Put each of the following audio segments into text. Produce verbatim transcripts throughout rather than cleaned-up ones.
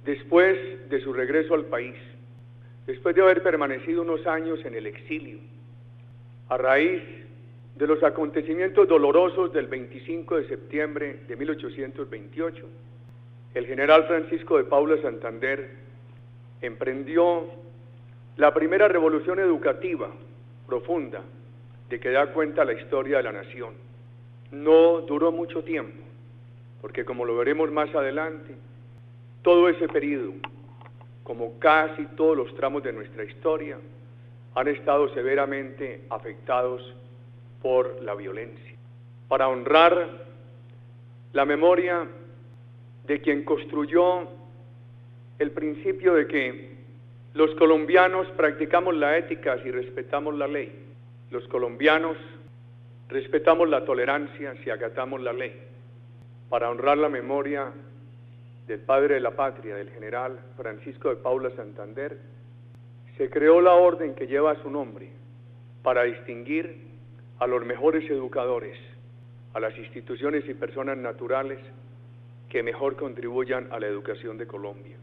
después de su regreso al país, después de haber permanecido unos años en el exilio, a raíz de los acontecimientos dolorosos del veinticinco de septiembre de mil ochocientos veintiocho, el general Francisco de Paula Santander emprendió la primera revolución educativa profunda de que da cuenta la historia de la nación. No duró mucho tiempo, porque como lo veremos más adelante, todo ese periodo, como casi todos los tramos de nuestra historia, han estado severamente afectados por la violencia. Para honrar la memoria de quien construyó el principio de que los colombianos practicamos la ética si respetamos la ley, los colombianos respetamos la tolerancia si acatamos la ley. Para honrar la memoria del padre de la patria, del general Francisco de Paula Santander, se creó la orden que lleva su nombre para distinguir a los mejores educadores, a las instituciones y personas naturales que mejor contribuyan a la educación de Colombia.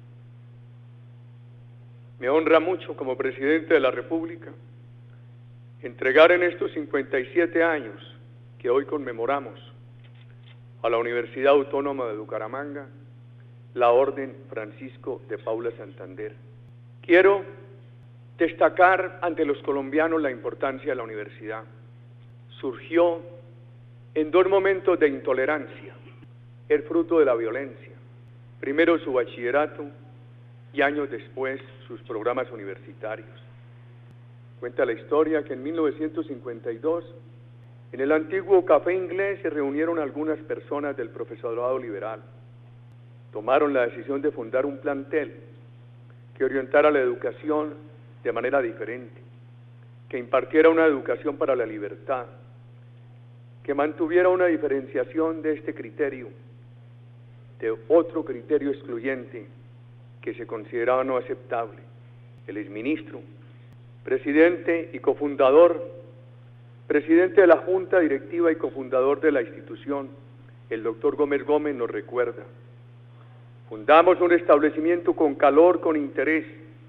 Me honra mucho como presidente de la República entregar en estos cincuenta y siete años que hoy conmemoramos a la Universidad Autónoma de Bucaramanga la Orden Francisco de Paula Santander. Quiero destacar ante los colombianos la importancia de la universidad. Surgió en dos momentos de intolerancia, el fruto de la violencia. Primero su bachillerato y años después sus programas universitarios. Cuenta la historia que en mil novecientos cincuenta y dos, en el antiguo Café Inglés, se reunieron algunas personas del profesorado liberal. Tomaron la decisión de fundar un plantel que orientara la educación de manera diferente, que impartiera una educación para la libertad, que mantuviera una diferenciación de este criterio, de otro criterio excluyente que se consideraba no aceptable. El exministro, presidente y cofundador, presidente de la Junta Directiva y cofundador de la institución, el doctor Gómez Gómez, nos recuerda: fundamos un establecimiento con calor, con interés,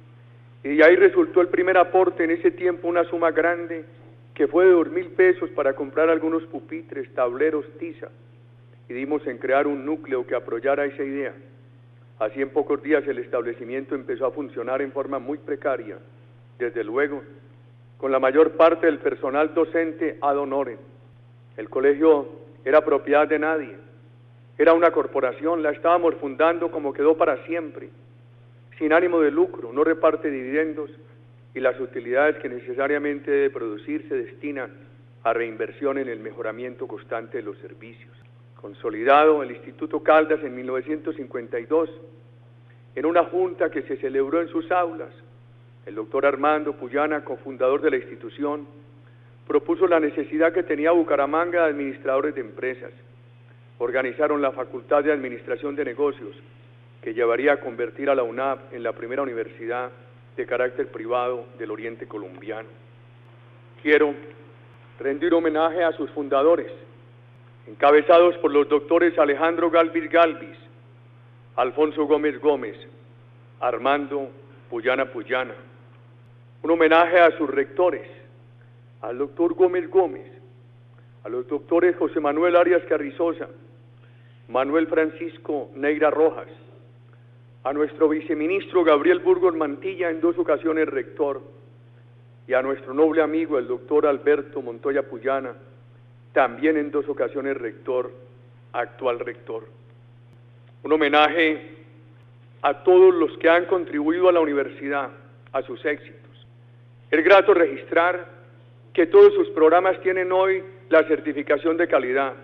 y ahí resultó el primer aporte en ese tiempo, una suma grande, que fue de dos mil pesos para comprar algunos pupitres, tableros, tiza, y dimos en crear un núcleo que apoyara esa idea. Así en pocos días el establecimiento empezó a funcionar en forma muy precaria, desde luego, con la mayor parte del personal docente ad honorem. El colegio era propiedad de nadie, era una corporación, la estábamos fundando como quedó para siempre, sin ánimo de lucro, no reparte dividendos, y las utilidades que necesariamente debe producir se destinan a reinversión en el mejoramiento constante de los servicios. Consolidado el Instituto Caldas en mil novecientos cincuenta y dos, en una junta que se celebró en sus aulas, el doctor Armando Puyana, cofundador de la institución, propuso la necesidad que tenía Bucaramanga de administradores de empresas. Organizaron la Facultad de Administración de Negocios, que llevaría a convertir a la UNAP en la primera universidad de carácter privado del oriente colombiano. Quiero rendir homenaje a sus fundadores, encabezados por los doctores Alejandro Galvis Galvis, Alfonso Gómez Gómez, Armando Puyana Puyana. Un homenaje a sus rectores, al doctor Gómez Gómez, a los doctores José Manuel Arias Carrizosa, Manuel Francisco Neira Rojas, a nuestro viceministro Gabriel Burgos Mantilla, en dos ocasiones rector, y a nuestro noble amigo el doctor Alberto Montoya Puyana, también en dos ocasiones rector, actual rector. Un homenaje a todos los que han contribuido a la universidad, a sus éxitos. Es grato registrar que todos sus programas tienen hoy la certificación de calidad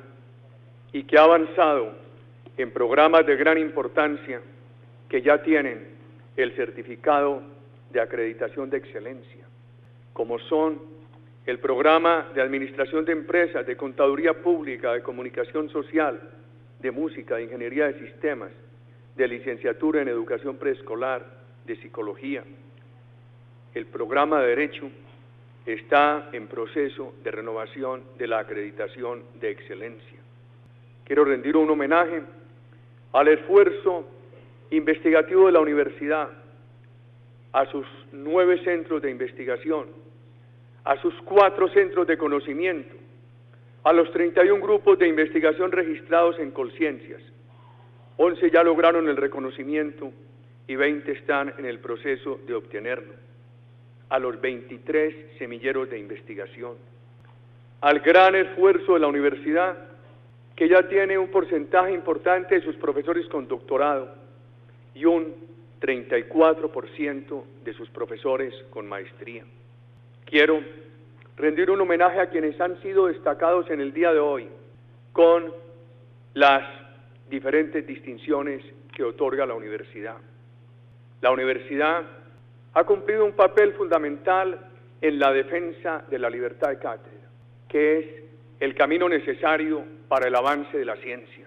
y que ha avanzado en programas de gran importancia que ya tienen el certificado de acreditación de excelencia, como son el programa de administración de empresas, de contaduría pública, de comunicación social, de música, de ingeniería de sistemas, de licenciatura en educación preescolar, de psicología. El programa de Derecho está en proceso de renovación de la acreditación de excelencia. Quiero rendir un homenaje al esfuerzo investigativo de la universidad, a sus nueve centros de investigación, a sus cuatro centros de conocimiento, a los treinta y un grupos de investigación registrados en Colciencias. once ya lograron el reconocimiento y veinte están en el proceso de obtenerlo. A los veintitrés semilleros de investigación. Al gran esfuerzo de la universidad, que ya tiene un porcentaje importante de sus profesores con doctorado y un treinta y cuatro por ciento de sus profesores con maestría. Quiero rendir un homenaje a quienes han sido destacados en el día de hoy con las diferentes distinciones que otorga la universidad. La universidad ha cumplido un papel fundamental en la defensa de la libertad de cátedra, que es el camino necesario para el avance de la ciencia,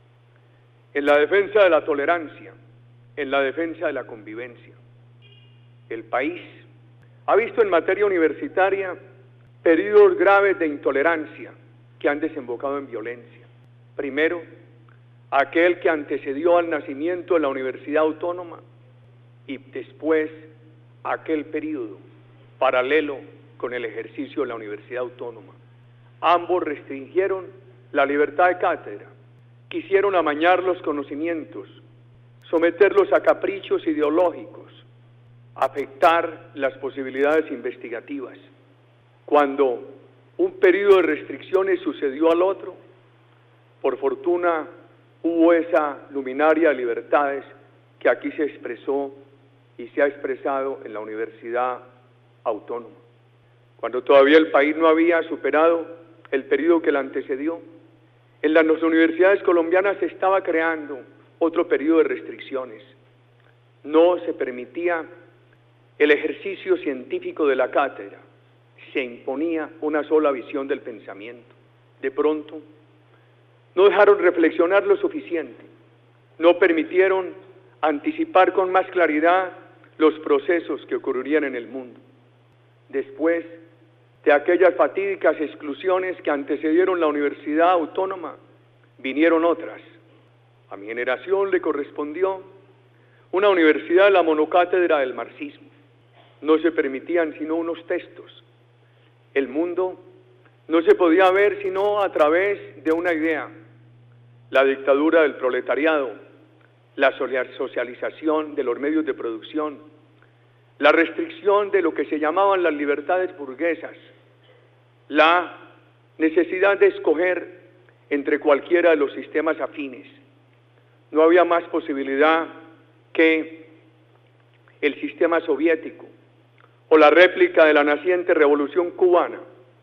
en la defensa de la tolerancia, en la defensa de la convivencia. El país ha visto en materia universitaria periodos graves de intolerancia que han desembocado en violencia. Primero, aquel que antecedió al nacimiento de la Universidad Autónoma y después aquel periodo paralelo con el ejercicio de la Universidad Autónoma. Ambos restringieron la libertad de cátedra, quisieron amañar los conocimientos, someterlos a caprichos ideológicos, afectar las posibilidades investigativas. Cuando un periodo de restricciones sucedió al otro, por fortuna hubo esa luminaria de libertades que aquí se expresó y se ha expresado en la Universidad Autónoma. Cuando todavía el país no había superado el periodo que la antecedió, en las universidades colombianas se estaba creando otro periodo de restricciones. No se permitía el ejercicio científico de la cátedra, se imponía una sola visión del pensamiento. De pronto, no dejaron reflexionar lo suficiente, no permitieron anticipar con más claridad los procesos que ocurrirían en el mundo. Después de aquellas fatídicas exclusiones que antecedieron la Universidad Autónoma, vinieron otras. A mi generación le correspondió una universidad de la monocátedra del marxismo. No se permitían sino unos textos. El mundo no se podía ver sino a través de una idea: la dictadura del proletariado, la socialización de los medios de producción, la restricción de lo que se llamaban las libertades burguesas, la necesidad de escoger entre cualquiera de los sistemas afines. No había más posibilidad que el sistema soviético, o la réplica de la naciente revolución cubana,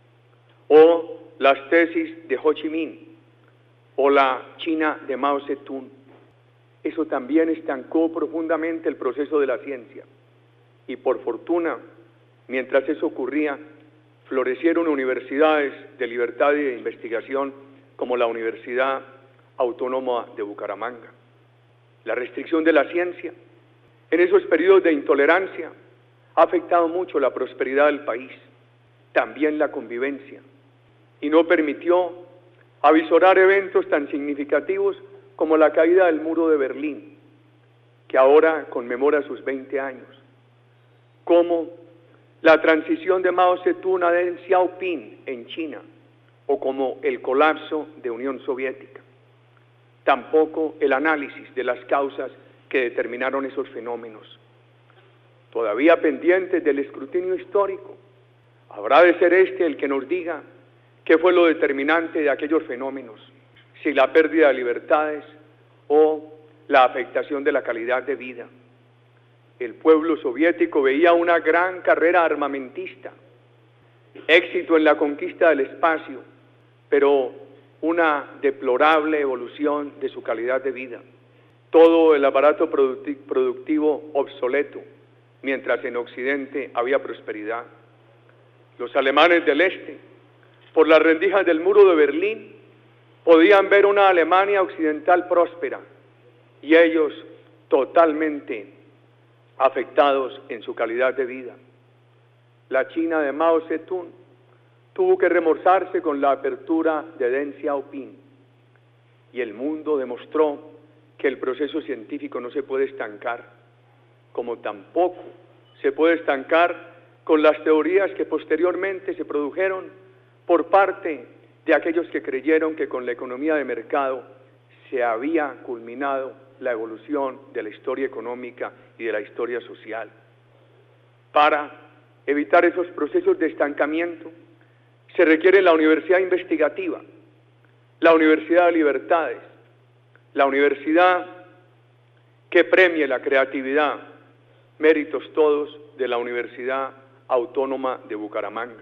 o las tesis de Ho Chi Minh, o la China de Mao Zedong. Eso también estancó profundamente el proceso de la ciencia. Y por fortuna, mientras eso ocurría, florecieron universidades de libertad y de investigación como la Universidad Autónoma de Bucaramanga. La restricción de la ciencia en esos periodos de intolerancia ha afectado mucho la prosperidad del país, también la convivencia, y no permitió avisorar eventos tan significativos como la caída del muro de Berlín, que ahora conmemora sus veinte años, como la transición de Mao Zedong a Deng Xiaoping en China, o como el colapso de Unión Soviética. Tampoco el análisis de las causas que determinaron esos fenómenos. Todavía pendientes del escrutinio histórico, habrá de ser este el que nos diga qué fue lo determinante de aquellos fenómenos, si la pérdida de libertades o la afectación de la calidad de vida. El pueblo soviético veía una gran carrera armamentista, éxito en la conquista del espacio, pero una deplorable evolución de su calidad de vida. Todo el aparato productivo obsoleto, mientras en Occidente había prosperidad. Los alemanes del Este, por las rendijas del muro de Berlín, podían ver una Alemania occidental próspera, y ellos totalmente afectados en su calidad de vida. La China de Mao Zedong tuvo que remozarse con la apertura de Deng Xiaoping, y el mundo demostró que que el proceso científico no se puede estancar, como tampoco se puede estancar con las teorías que posteriormente se produjeron por parte de aquellos que creyeron que con la economía de mercado se había culminado la evolución de la historia económica y de la historia social. Para evitar esos procesos de estancamiento, se requiere la universidad investigativa, la universidad de libertades, la universidad que premie la creatividad, méritos todos de la Universidad Autónoma de Bucaramanga.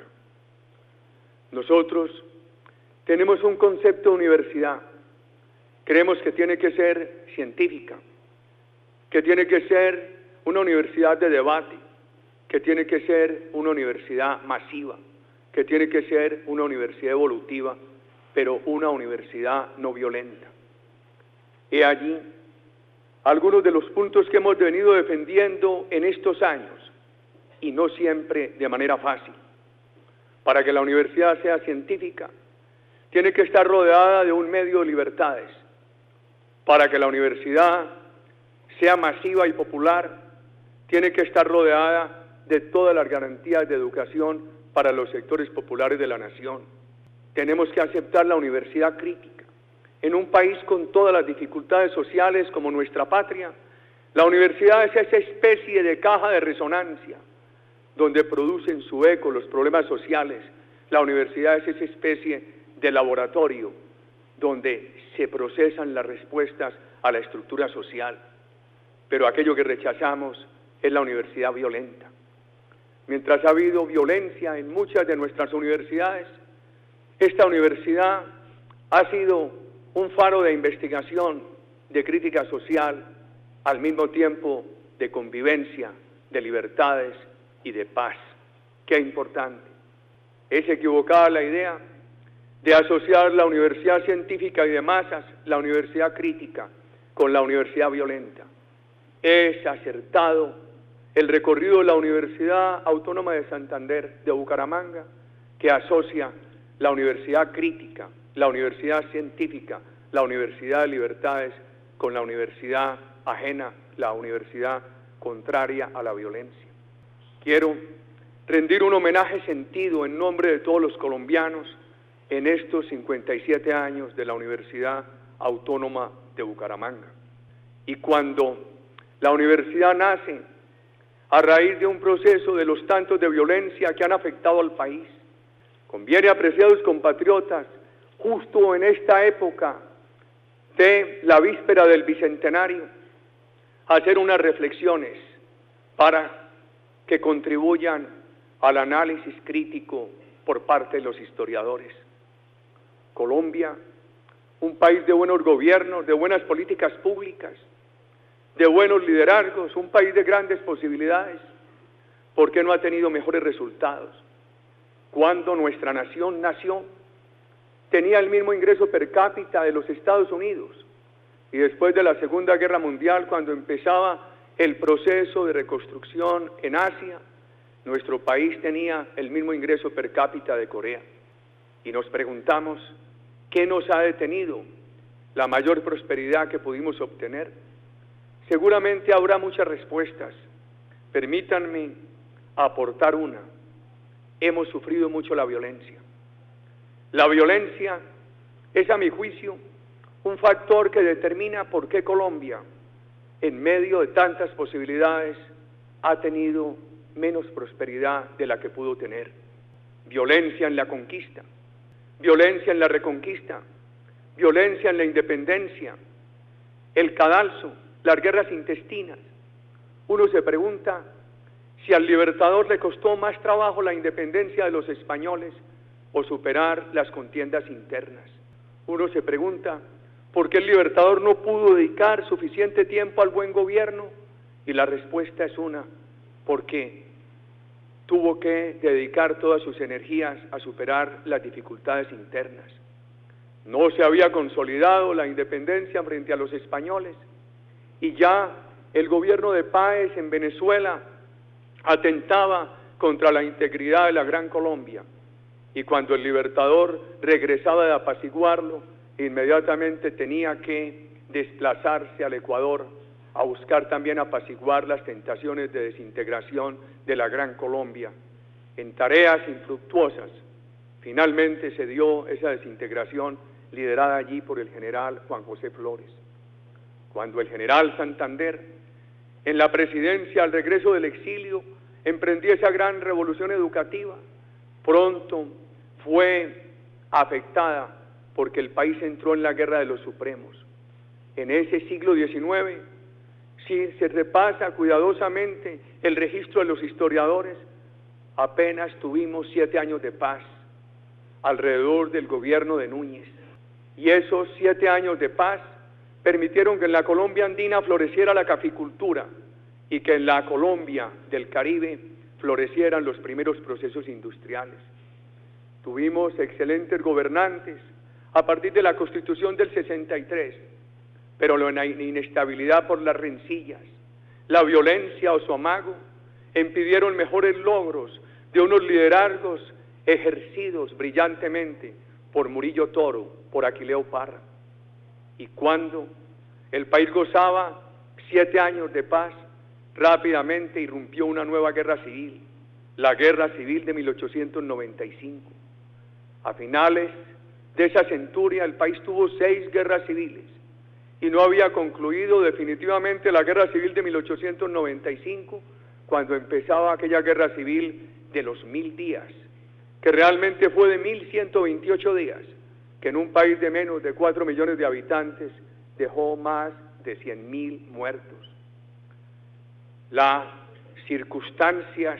Nosotros tenemos un concepto de universidad, creemos que tiene que ser científica, que tiene que ser una universidad de debate, que tiene que ser una universidad masiva, que tiene que ser una universidad evolutiva, pero una universidad no violenta. He allí algunos de los puntos que hemos venido defendiendo en estos años, y no siempre de manera fácil. Para que la universidad sea científica, tiene que estar rodeada de un medio de libertades. Para que la universidad sea masiva y popular, tiene que estar rodeada de todas las garantías de educación para los sectores populares de la nación. Tenemos que aceptar la universidad crítica. En un país con todas las dificultades sociales como nuestra patria, la universidad es esa especie de caja de resonancia donde producen su eco los problemas sociales. La universidad es esa especie de laboratorio donde se procesan las respuestas a la estructura social. Pero aquello que rechazamos es la universidad violenta. Mientras ha habido violencia en muchas de nuestras universidades, esta universidad ha sido un faro de investigación, de crítica social, al mismo tiempo de convivencia, de libertades y de paz. Qué importante. Es equivocada la idea de asociar la universidad científica y de masas, la universidad crítica, con la universidad violenta. Es acertado el recorrido de la Universidad Autónoma de Santander de Bucaramanga, que asocia la universidad crítica, la universidad científica, la universidad de libertades, con la universidad ajena, la universidad contraria a la violencia. Quiero rendir un homenaje sentido en nombre de todos los colombianos en estos cincuenta y siete años de la Universidad Autónoma de Bucaramanga. Y cuando la universidad nace a raíz de un proceso de los tantos de violencia que han afectado al país, conviene, apreciados compatriotas, justo en esta época de la víspera del Bicentenario, hacer unas reflexiones para que contribuyan al análisis crítico por parte de los historiadores. Colombia, un país de buenos gobiernos, de buenas políticas públicas, de buenos liderazgos, un país de grandes posibilidades. ¿Por qué no ha tenido mejores resultados? Cuando nuestra nación nació, tenía el mismo ingreso per cápita de los Estados Unidos, y después de la Segunda Guerra Mundial, cuando empezaba el proceso de reconstrucción en Asia, nuestro país tenía el mismo ingreso per cápita de Corea. Y nos preguntamos, ¿qué nos ha detenido la mayor prosperidad que pudimos obtener? Seguramente habrá muchas respuestas. Permítanme aportar una. Hemos sufrido mucho la violencia. La violencia es, a mi juicio, un factor que determina por qué Colombia, en medio de tantas posibilidades, ha tenido menos prosperidad de la que pudo tener. Violencia en la conquista, violencia en la reconquista, violencia en la independencia, el cadalso, las guerras intestinas. Uno se pregunta si al Libertador le costó más trabajo la independencia de los españoles o superar las contiendas internas. Uno se pregunta por qué el Libertador no pudo dedicar suficiente tiempo al buen gobierno, y la respuesta es una: porque tuvo que dedicar todas sus energías a superar las dificultades internas. No se había consolidado la independencia frente a los españoles, y ya el gobierno de Páez en Venezuela atentaba contra la integridad de la Gran Colombia, y cuando el Libertador regresaba de apaciguarlo, inmediatamente tenía que desplazarse al Ecuador a buscar también apaciguar las tentaciones de desintegración de la Gran Colombia. En tareas infructuosas, finalmente se dio esa desintegración liderada allí por el general Juan José Flores. Cuando el general Santander, en la presidencia al regreso del exilio, emprendió esa gran revolución educativa, pronto fue afectada porque el país entró en la Guerra de los Supremos. En ese siglo diecinueve, si se repasa cuidadosamente el registro de los historiadores, apenas tuvimos siete años de paz alrededor del gobierno de Núñez. Y esos siete años de paz permitieron que en la Colombia andina floreciera la caficultura y que en la Colombia del Caribe florecieran los primeros procesos industriales. Tuvimos excelentes gobernantes a partir de la Constitución del sesenta y tres, pero la inestabilidad por las rencillas, la violencia o su amago impidieron mejores logros de unos liderazgos ejercidos brillantemente por Murillo Toro, por Aquileo Parra. Y cuando el país gozaba siete años de paz, rápidamente irrumpió una nueva guerra civil, la Guerra Civil de mil ochocientos noventa y cinco. A finales de esa centuria el país tuvo seis guerras civiles y no había concluido definitivamente la Guerra Civil de mil ochocientos noventa y cinco cuando empezaba aquella Guerra Civil de los mil días, que realmente fue de mil ciento veintiocho días, que en un país de menos de cuatro millones de habitantes dejó más de cien mil muertos. Las circunstancias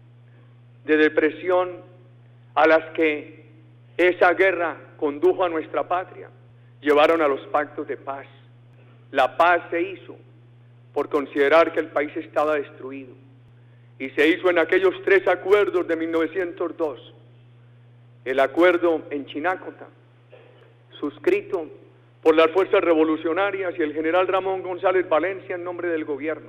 de depresión a las que esa guerra condujo a nuestra patria llevaron a los pactos de paz. La paz se hizo por considerar que el país estaba destruido y se hizo en aquellos tres acuerdos de mil novecientos dos. El acuerdo en Chinácota, suscrito por las fuerzas revolucionarias y el general Ramón González Valencia en nombre del gobierno.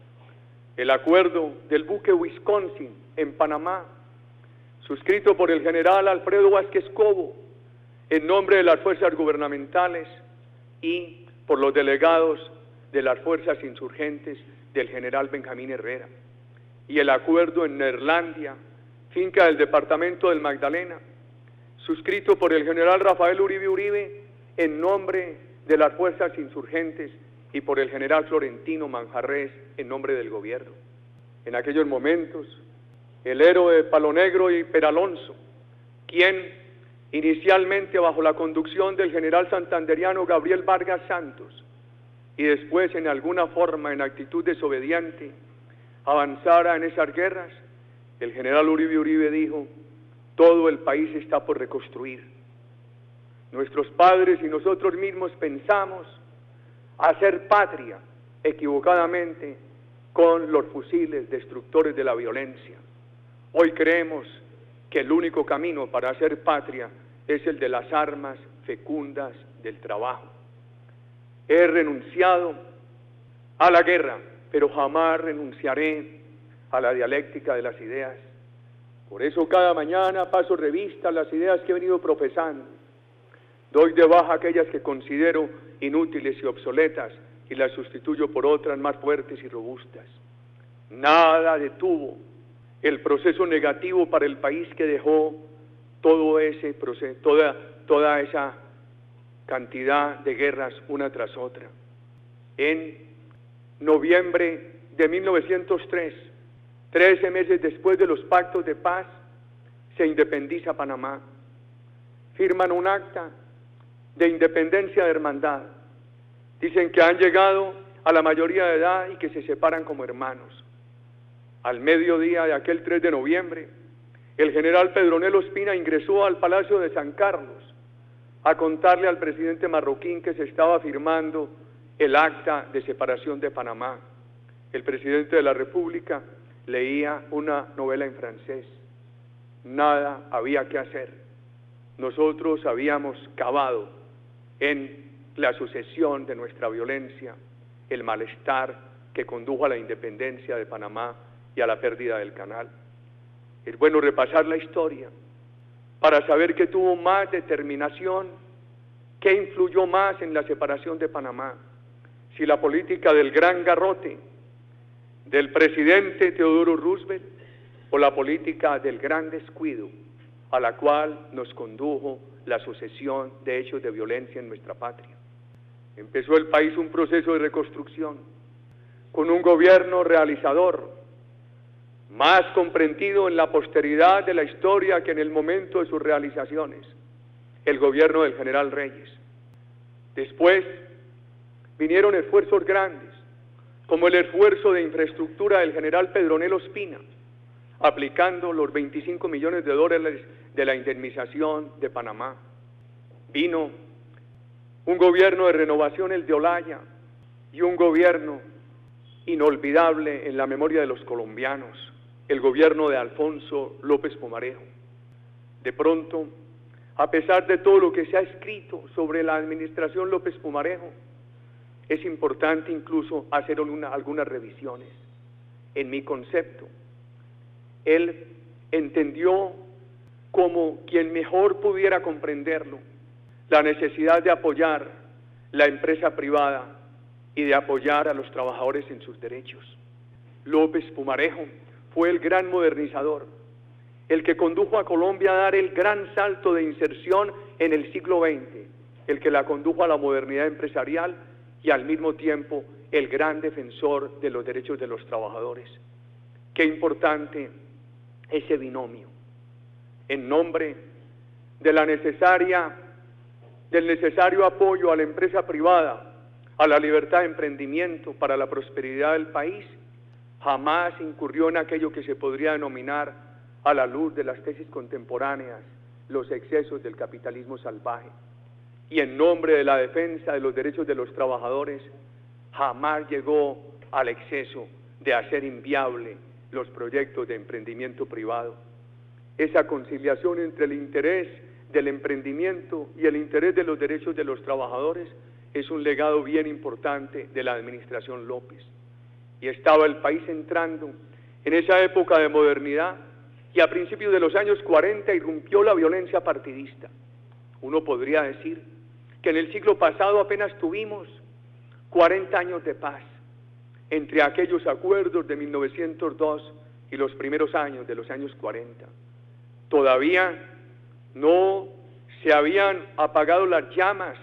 El acuerdo del buque Wisconsin en Panamá, suscrito por el general Alfredo Vázquez Cobo en nombre de las fuerzas gubernamentales y por los delegados de las fuerzas insurgentes del general Benjamín Herrera. Y el acuerdo en Neerlandia, finca del departamento del Magdalena, suscrito por el general Rafael Uribe Uribe en nombre de las fuerzas insurgentes y por el general Florentino Manjarrés en nombre del gobierno. En aquellos momentos, el héroe de Palo Negro y Peralonso, quien inicialmente bajo la conducción del general santanderiano Gabriel Vargas Santos y después en alguna forma en actitud desobediente avanzara en esas guerras, el general Uribe Uribe dijo: todo el país está por reconstruir. Nuestros padres y nosotros mismos pensamos hacer patria equivocadamente con los fusiles destructores de la violencia. Hoy creemos que el único camino para hacer patria es el de las armas fecundas del trabajo. He renunciado a la guerra, pero jamás renunciaré a la dialéctica de las ideas. Por eso cada mañana paso revista a las ideas que he venido profesando. Doy de baja aquellas que considero inútiles y obsoletas y las sustituyo por otras más fuertes y robustas. Nada detuvo el proceso negativo para el país que dejó todo ese proceso, toda, toda esa cantidad de guerras una tras otra. En noviembre de mil novecientos tres, trece meses después de los pactos de paz, se independiza Panamá. Firman un acta de independencia de hermandad. Dicen que han llegado a la mayoría de edad y que se separan como hermanos. Al mediodía de aquel tres de noviembre, el general Pedronel Ospina ingresó al Palacio de San Carlos a contarle al presidente marroquín que se estaba firmando el acta de separación de Panamá. El presidente de la República leía una novela en francés. Nada había que hacer. Nosotros habíamos cavado en la sucesión de nuestra violencia el malestar que condujo a la independencia de Panamá y a la pérdida del canal. Es bueno repasar la historia para saber qué tuvo más determinación, qué influyó más en la separación de Panamá. si la política del gran garrote del presidente Teodoro Roosevelt o la política del gran descuido a la cual nos condujo la sucesión de hechos de violencia en nuestra patria. Empezó el país un proceso de reconstrucción con un gobierno realizador, más comprendido en la posteridad de la historia que en el momento de sus realizaciones, el gobierno del general Reyes. Después vinieron esfuerzos grandes, como el esfuerzo de infraestructura del general Pedronel Ospina, aplicando los veinticinco millones de dólares de la indemnización de Panamá. Vino un gobierno de renovación, el de Olaya, y un gobierno inolvidable en la memoria de los colombianos, el gobierno de Alfonso López Pumarejo. De pronto, a pesar de todo lo que se ha escrito sobre la administración López Pumarejo, es importante incluso hacer una, algunas revisiones. En mi concepto, él entendió como quien mejor pudiera comprenderlo, la necesidad de apoyar la empresa privada y de apoyar a los trabajadores en sus derechos. López Pumarejo fue el gran modernizador, el que condujo a Colombia a dar el gran salto de inserción en el siglo veinte, el que la condujo a la modernidad empresarial y al mismo tiempo el gran defensor de los derechos de los trabajadores. Qué importante ese binomio, en nombre de la necesaria, del necesario apoyo a la empresa privada, a la libertad de emprendimiento para la prosperidad del país, jamás incurrió en aquello que se podría denominar, a la luz de las tesis contemporáneas, los excesos del capitalismo salvaje. Y en nombre de la defensa de los derechos de los trabajadores, jamás llegó al exceso de hacer inviable los proyectos de emprendimiento privado. Esa conciliación entre el interés del emprendimiento y el interés de los derechos de los trabajadores es un legado bien importante de la administración López. Y estaba el país entrando en esa época de modernidad, y a principios de los años cuarenta irrumpió la violencia partidista. Uno podría decir que en el siglo pasado apenas tuvimos cuarenta años de paz, entre aquellos acuerdos de mil novecientos dos y los primeros años de los años cuarenta. Todavía no se habían apagado las llamas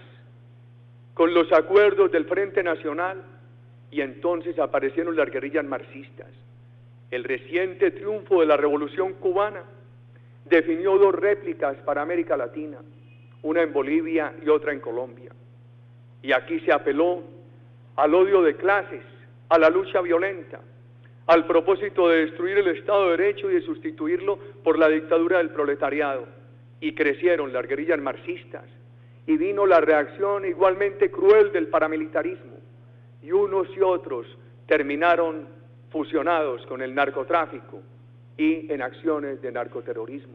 con los acuerdos del Frente Nacional, y entonces aparecieron las guerrillas marxistas. El reciente triunfo de la Revolución Cubana definió dos réplicas para América Latina, una en Bolivia y otra en Colombia. Y aquí se apeló al odio de clases, a la lucha violenta, al propósito de destruir el Estado de Derecho y de sustituirlo por la dictadura del proletariado. Y crecieron las guerrillas marxistas, y vino la reacción igualmente cruel del paramilitarismo, y unos y otros terminaron fusionados con el narcotráfico y en acciones de narcoterrorismo.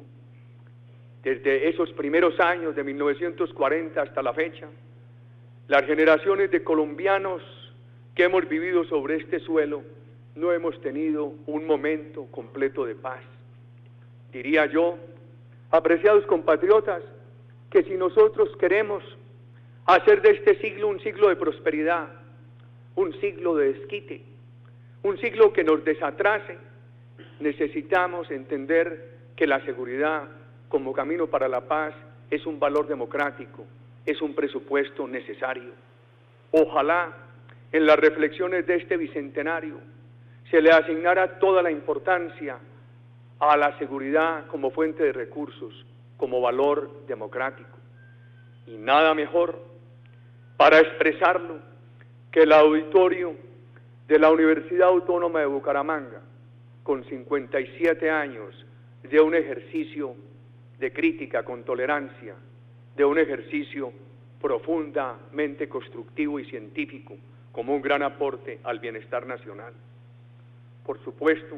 Desde esos primeros años de mil novecientos cuarenta hasta la fecha, las generaciones de colombianos que hemos vivido sobre este suelo no hemos tenido un momento completo de paz. Diría yo, apreciados compatriotas, que si nosotros queremos hacer de este siglo un siglo de prosperidad, un siglo de desquite, un siglo que nos desatrase, necesitamos entender que la seguridad como camino para la paz es un valor democrático, es un presupuesto necesario. Ojalá en las reflexiones de este bicentenario se le asignara toda la importancia a la seguridad como fuente de recursos, como valor democrático. Y nada mejor para expresarlo que el auditorio de la Universidad Autónoma de Bucaramanga, con cincuenta y siete años de un ejercicio de crítica con tolerancia, de un ejercicio profundamente constructivo y científico, como un gran aporte al bienestar nacional. Por supuesto,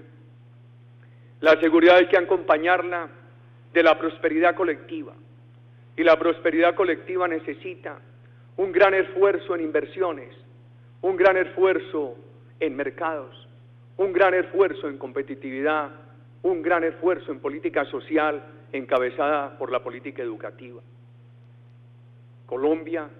la seguridad hay que acompañarla de la prosperidad colectiva, y la prosperidad colectiva necesita un gran esfuerzo en inversiones, un gran esfuerzo en mercados, un gran esfuerzo en competitividad, un gran esfuerzo en política social encabezada por la política educativa. Colombia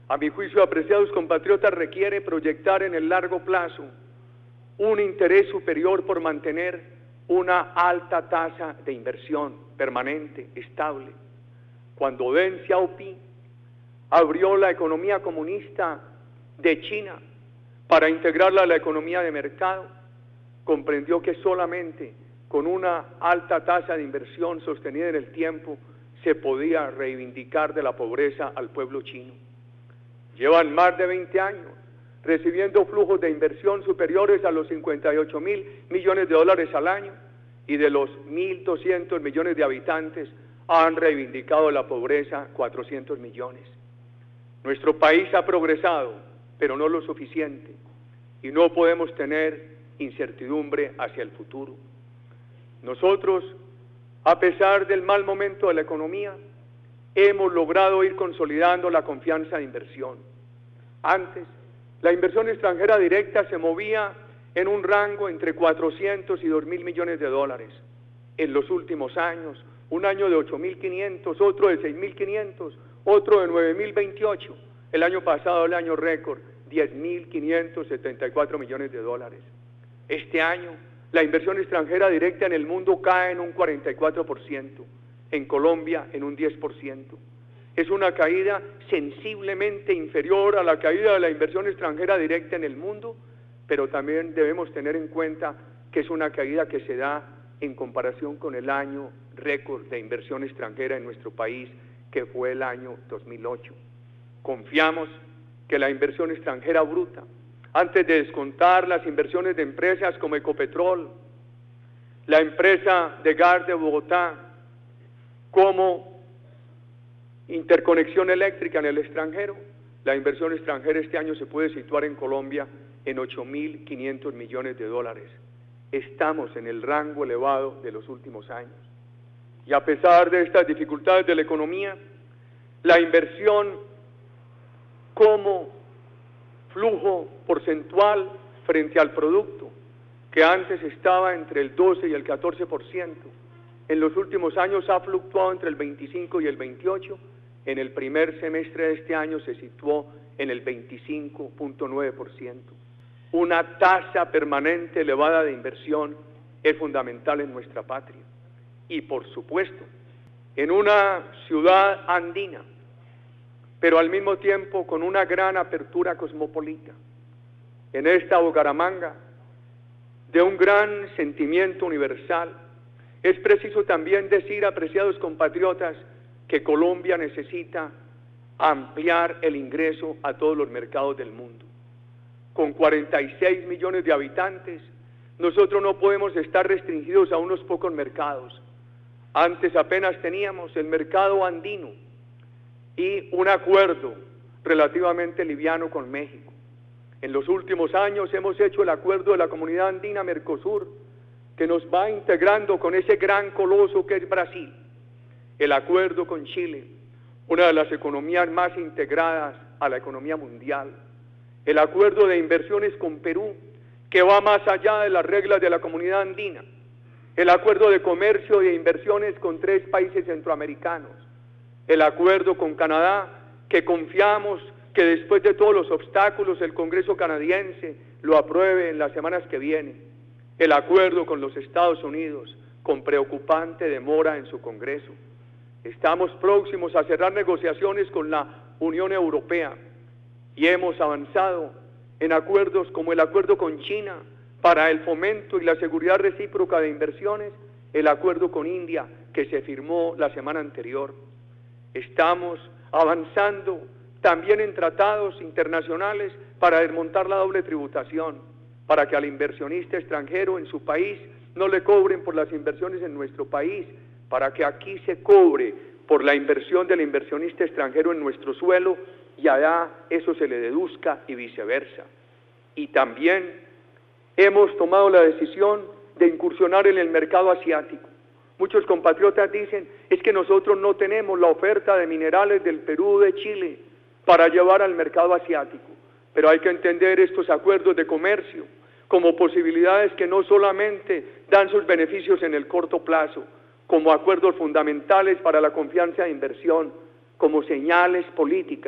a mi juicio, apreciados compatriotas, requiere proyectar en el largo plazo un interés superior por mantener una alta tasa de inversión permanente, estable. Cuando Deng Xiaoping abrió la economía comunista de China para integrarla a la economía de mercado, comprendió que solamente con una alta tasa de inversión sostenida en el tiempo se podía reivindicar de la pobreza al pueblo chino. Llevan más de veinte años recibiendo flujos de inversión superiores a los cincuenta y ocho mil millones de dólares al año, y de los mil doscientos millones de habitantes han reivindicado la pobreza cuatrocientos millones. Nuestro país ha progresado, pero no lo suficiente, y no podemos tener incertidumbre hacia el futuro. Nosotros, a pesar del mal momento de la economía, hemos logrado ir consolidando la confianza de inversión. Antes, la inversión extranjera directa se movía en un rango entre cuatrocientos y dos mil millones de dólares. En los últimos años, un año de ocho mil quinientos, otro de seis mil quinientos, otro de nueve mil veintiocho. El año pasado, el año récord, diez mil quinientos setenta y cuatro millones de dólares. Este año, la inversión extranjera directa en el mundo cae en un cuarenta y cuatro por ciento, en Colombia en un diez por ciento. Es una caída sensiblemente inferior a la caída de la inversión extranjera directa en el mundo, pero también debemos tener en cuenta que es una caída que se da en comparación con el año récord de inversión extranjera en nuestro país, que fue el año dos mil ocho. Confiamos que la inversión extranjera bruta, antes de descontar las inversiones de empresas como Ecopetrol, la empresa de gas de Bogotá, como Interconexión Eléctrica en el extranjero, la inversión extranjera este año se puede situar en Colombia en ocho mil quinientos millones de dólares. Estamos en el rango elevado de los últimos años. Y a pesar de estas dificultades de la economía, la inversión como flujo porcentual frente al producto, que antes estaba entre el doce y el catorce por ciento, en los últimos años ha fluctuado entre el veinticinco y el veintiocho por ciento. En el primer semestre de este año se situó en el veinticinco punto nueve por ciento. Una tasa permanente elevada de inversión es fundamental en nuestra patria. Y por supuesto, en una ciudad andina, pero al mismo tiempo con una gran apertura cosmopolita, en esta Bucaramanga, de un gran sentimiento universal, es preciso también decir, apreciados compatriotas, que Colombia necesita ampliar el ingreso a todos los mercados del mundo. Con cuarenta y seis millones de habitantes, nosotros no podemos estar restringidos a unos pocos mercados. Antes apenas teníamos el mercado andino y un acuerdo relativamente liviano con México. En los últimos años hemos hecho el acuerdo de la Comunidad Andina Mercosur, que nos va integrando con ese gran coloso que es Brasil. El acuerdo con Chile, una de las economías más integradas a la economía mundial. El acuerdo de inversiones con Perú, que va más allá de las reglas de la Comunidad Andina. El acuerdo de comercio y de inversiones con tres países centroamericanos. El acuerdo con Canadá, que confiamos que después de todos los obstáculos el Congreso canadiense lo apruebe en las semanas que vienen. El acuerdo con los Estados Unidos, con preocupante demora en su Congreso. Estamos próximos a cerrar negociaciones con la Unión Europea y hemos avanzado en acuerdos como el acuerdo con China para el fomento y la seguridad recíproca de inversiones, el acuerdo con India que se firmó la semana anterior. Estamos avanzando también en tratados internacionales para desmontar la doble tributación, para que al inversionista extranjero en su país no le cobren por las inversiones en nuestro país, para que aquí se cobre por la inversión del inversionista extranjero en nuestro suelo y allá eso se le deduzca y viceversa. Y también hemos tomado la decisión de incursionar en el mercado asiático. Muchos compatriotas dicen, es que nosotros no tenemos la oferta de minerales del Perú, de Chile, para llevar al mercado asiático. Pero hay que entender estos acuerdos de comercio como posibilidades que no solamente dan sus beneficios en el corto plazo, como acuerdos fundamentales para la confianza de inversión, como señales políticas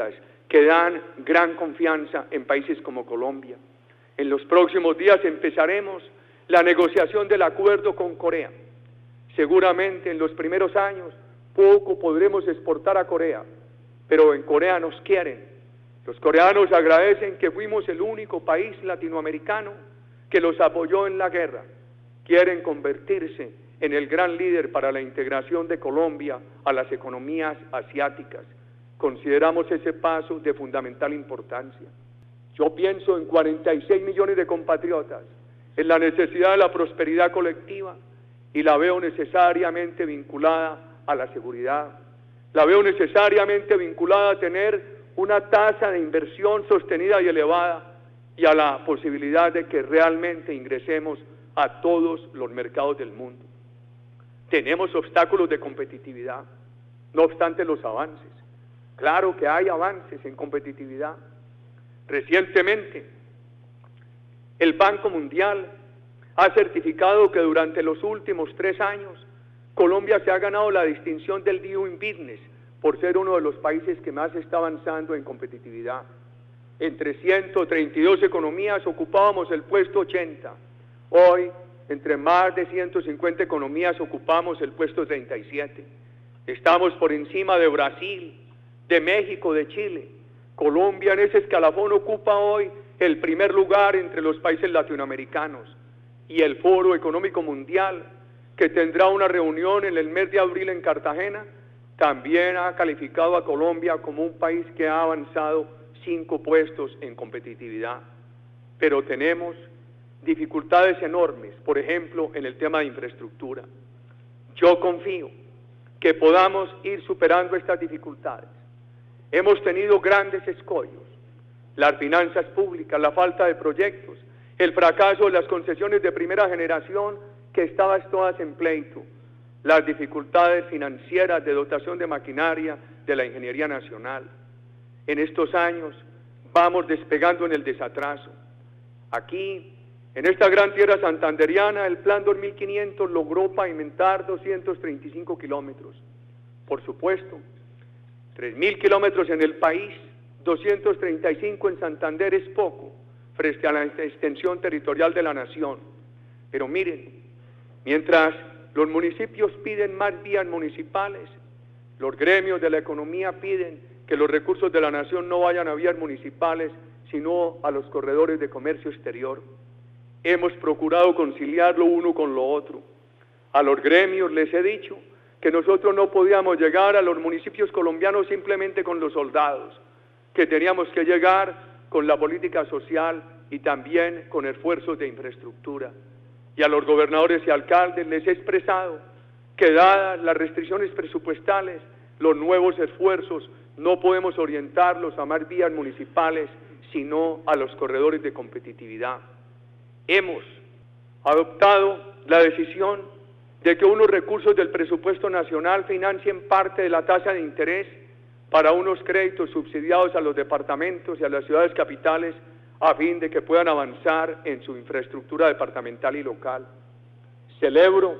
que dan gran confianza en países como Colombia. En los próximos días empezaremos la negociación del acuerdo con Corea. Seguramente en los primeros años poco podremos exportar a Corea, pero en Corea nos quieren. Los coreanos agradecen que fuimos el único país latinoamericano que los apoyó en la guerra. Quieren convertirse en el gran líder para la integración de Colombia a las economías asiáticas. Consideramos ese paso de fundamental importancia. Yo pienso en cuarenta y seis millones de compatriotas, en la necesidad de la prosperidad colectiva, y la veo necesariamente vinculada a la seguridad. La veo necesariamente vinculada a tener una tasa de inversión sostenida y elevada, y a la posibilidad de que realmente ingresemos a todos los mercados del mundo. Tenemos obstáculos de competitividad, no obstante los avances. Claro que hay avances en competitividad. Recientemente, el Banco Mundial ha certificado que durante los últimos tres años, Colombia se ha ganado la distinción del Doing Business por ser uno de los países que más está avanzando en competitividad. Entre ciento treinta y dos economías ocupábamos el puesto ochenta. Hoy, entre más de ciento cincuenta economías, ocupamos el puesto treinta y siete. Estamos por encima de Brasil, de México, de Chile. Colombia en ese escalafón ocupa hoy el primer lugar entre los países latinoamericanos. Y el Foro Económico Mundial, que tendrá una reunión en el mes de abril en Cartagena, también ha calificado a Colombia como un país que ha avanzado cinco puestos en competitividad. Pero tenemos dificultades enormes, por ejemplo, en el tema de infraestructura. Yo confío que podamos ir superando estas dificultades. Hemos tenido grandes escollos, las finanzas públicas, la falta de proyectos, el fracaso de las concesiones de primera generación que estaban todas en pleito, las dificultades financieras de dotación de maquinaria de la ingeniería nacional. En estos años vamos despegando en el desatraso. Aquí, en esta gran tierra santanderiana, el Plan dos mil quinientos logró pavimentar doscientos treinta y cinco kilómetros. Por supuesto, tres mil kilómetros en el país, doscientos treinta y cinco en Santander es poco, frente a la extensión territorial de la nación. Pero miren, mientras los municipios piden más vías municipales, los gremios de la economía piden que los recursos de la nación no vayan a vías municipales, sino a los corredores de comercio exterior. Hemos procurado conciliar lo uno con lo otro. A los gremios les he dicho que nosotros no podíamos llegar a los municipios colombianos simplemente con los soldados, que teníamos que llegar con la política social y también con esfuerzos de infraestructura. Y a los gobernadores y alcaldes les he expresado que dadas las restricciones presupuestales, los nuevos esfuerzos no podemos orientarlos a más vías municipales, sino a los corredores de competitividad. Hemos adoptado la decisión de que unos recursos del presupuesto nacional financien parte de la tasa de interés para unos créditos subsidiados a los departamentos y a las ciudades capitales a fin de que puedan avanzar en su infraestructura departamental y local. Celebro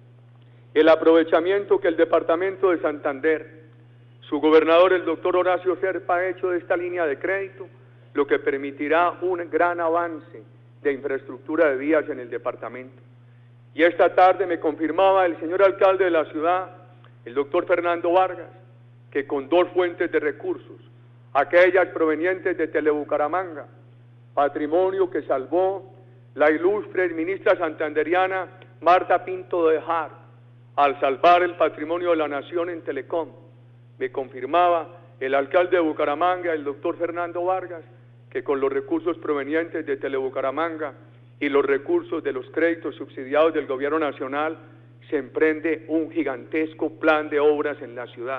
el aprovechamiento que el departamento de Santander, su gobernador, el doctor Horacio Serpa, ha hecho de esta línea de crédito, lo que permitirá un gran avance de infraestructura de vías en el departamento. Y esta tarde me confirmaba el señor alcalde de la ciudad, el doctor Fernando Vargas, que con dos fuentes de recursos, aquellas provenientes de Telebucaramanga, patrimonio que salvó la ilustre ministra santanderiana Marta Pinto de Jar, al salvar el patrimonio de la nación en Telecom, me confirmaba el alcalde de Bucaramanga, el doctor Fernando Vargas, que con los recursos provenientes de Telebucaramanga y los recursos de los créditos subsidiados del gobierno nacional, se emprende un gigantesco plan de obras en la ciudad.